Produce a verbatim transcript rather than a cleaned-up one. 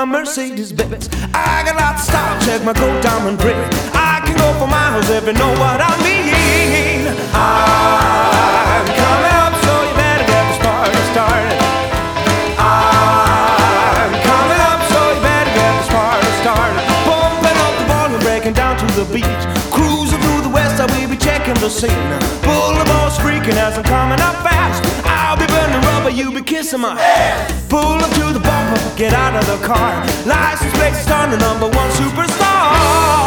my Mercedes Benz. I got lots of style, check my gold diamond ring. I can go for miles if you know what I mean. I'm coming up, so you better get this party started. I'm coming up, so you better get this party started. Pumping up the volume, breaking down to the beat. Cruising through the west, I will be checking the scene. Boulevard's freaking as I'm coming up fast. I'll be burning rubber, you be kissing my ass. Pull up to the bumper, get out of the car. License plate starting, number one superstar.